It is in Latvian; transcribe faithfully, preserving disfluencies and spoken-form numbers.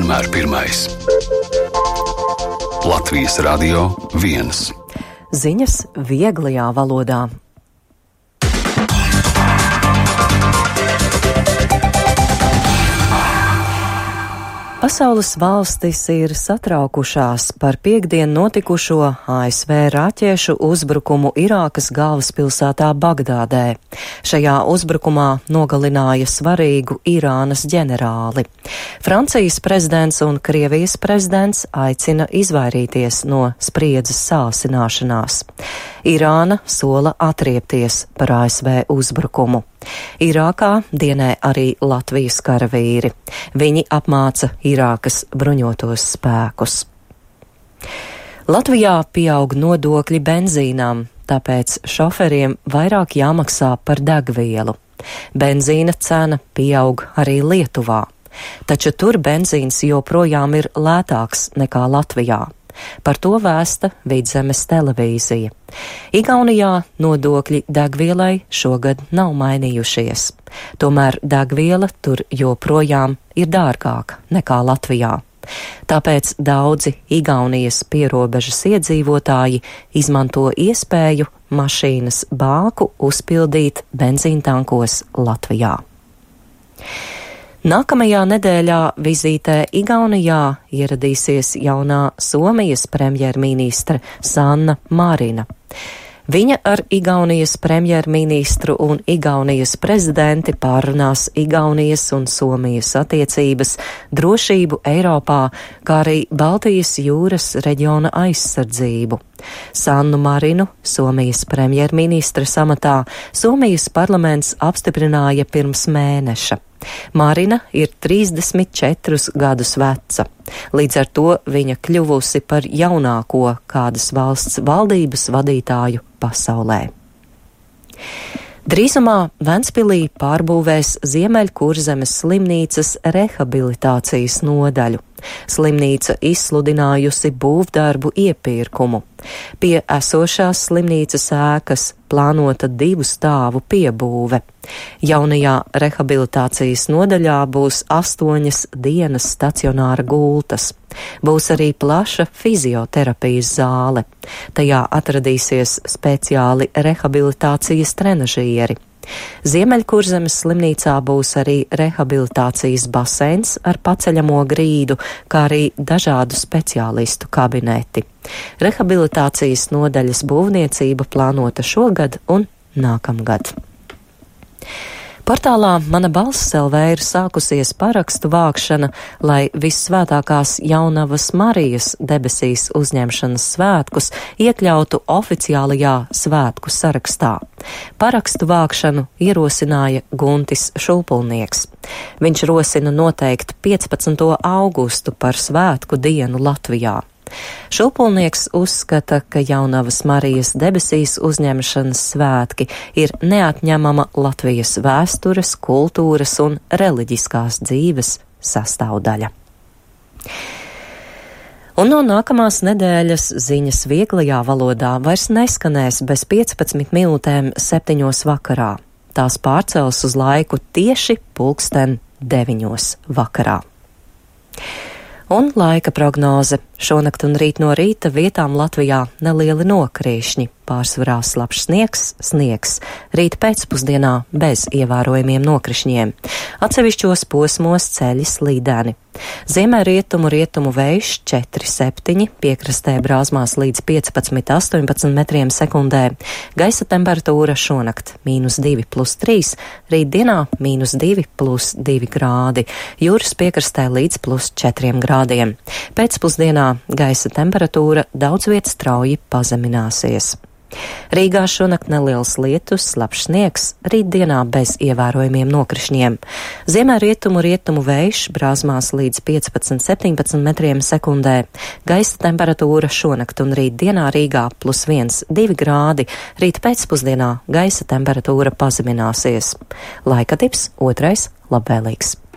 vienmēr pirmais. Latvijas Radio viens. Ziņas vieglajā valodā. Pasaules valstis ir satraukušās par piektdien notikušo A S V raķešu uzbrukumu Irākas galvaspilsētā Bagdādē. Šajā uzbrukumā nogalināja svarīgu Irānas ģenerāli. Francijas prezidents un Krievijas prezidents aicina izvairīties no spriedzes sāsināšanās. Irāna sola atriepties par A S V uzbrukumu. Irākā dienē arī Latvijas karavīri. Viņi apmāca Irākas bruņotos spēkus. Latvijā pieaug nodokļi benzīnām, tāpēc šoferiem vairāk jāmaksā par degvielu. Benzīna cena pieaug arī Lietuvā, taču tur benzīns joprojām ir lētāks nekā Latvijā. Par to vēsta Vidzemes televīzija. Igaunijā nodokļi degvielai šogad nav mainījušies. Tomēr degviela tur joprojām ir dārgāka nekā Latvijā. Tāpēc daudzi Igaunijas pierobežas iedzīvotāji izmanto iespēju mašīnas bāku uzpildīt benzīntankos Latvijā. Nākamajā nedēļā vizītē Igaunijā ieradīsies jaunā Somijas premjerministre Sanna Marina. Viņa ar Igaunijas premjerministru un Igaunijas prezidenti pārunās Igaunijas un Somijas attiecības, drošību Eiropā, kā arī Baltijas jūras reģiona aizsardzību. Sannu Marinu Somijas premjerministres amatā Somijas parlaments apstiprināja pirms mēneša. Marina ir trīsdesmit četrus gadus veca. Līdz ar to viņa kļuvusi par jaunāko kādas valsts valdības vadītāju pasaulē. Drīzumā Ventspilī pārbūvēs Ziemeļkurzemes slimnīcas rehabilitācijas nodaļu. Slimnīca izsludinājusi būvdarbu iepirkumu. Pie esošās slimnīcas ēkas plānota divu stāvu piebūve. Jaunajā rehabilitācijas nodaļā būs astoņas dienas stacionāra gultas. Būs arī plaša fizioterapijas zāle. Tajā atradīsies speciāli rehabilitācijas trenažieri. Ziemeļkurzemes slimnīcā būs arī rehabilitācijas baseins ar paceļamo grīdu, kā arī dažādu speciālistu kabineti. Rehabilitācijas nodaļas būvniecība plānota šogad un nākamgad. Portālā Mana balss L V ir sākusies parakstu vākšana, lai Vissvētākās Jaunavas Marijas debesīs uzņemšanas svētkus iekļautu oficiālajā svētku sarakstā. Parakstu vākšanu ierosināja Guntis Šulpulnieks. Viņš rosina noteikt piecpadsmito augustu par svētku dienu Latvijā. Šulpulnieks uzskata, ka Jaunavas Marijas debesīs uzņemšanas svētki ir neatņemama Latvijas vēstures, kultūras un reliģiskās dzīves sastāvdaļa. Un no nākamās nedēļas ziņas vieglajā valodā vairs neskanēs bez piecpadsmit minūtēm septiņos vakarā. Tās pārcels uz laiku tieši pulksten deviņos vakarā. Un laika prognoze. Šonakt un rīt no rīta vietām Latvijā nelieli nokrīšņi, pārsvarā slapjš sniegs, sniegs, rīt pēcpusdienā bez ievērojumiem nokrišņiem. Atsevišķos posmos ceļi slīdēni. Ziemē rietumu rietumu vējš četri septiņi, piekrastē brāzmās līdz piecpadsmit astoņpadsmit metriem sekundē. Gaisa temperatūra šonakt mīnus divi plus trīs, rīt dienā mīnus divi plus divi grādi, jūras piekrastē līdz plus četriem grādiem. Pēcpusdienā gaisa temperatūra daudz viet strauji pazemināsies. Rīgā šonakt neliels lietus, slapjš sniegs, rītdienā bez ievērojumiem nokrišņiem. Ziemē rietumu rietumu vējš, brāzmās līdz piecpadsmit septiņpadsmit metriem sekundē. Gaisa temperatūra šonakt un rītdienā Rīgā plus viens divi grādi, rīt pēcpusdienā gaisa temperatūra pazemināsies. Laika tips otrais labvēlīgs.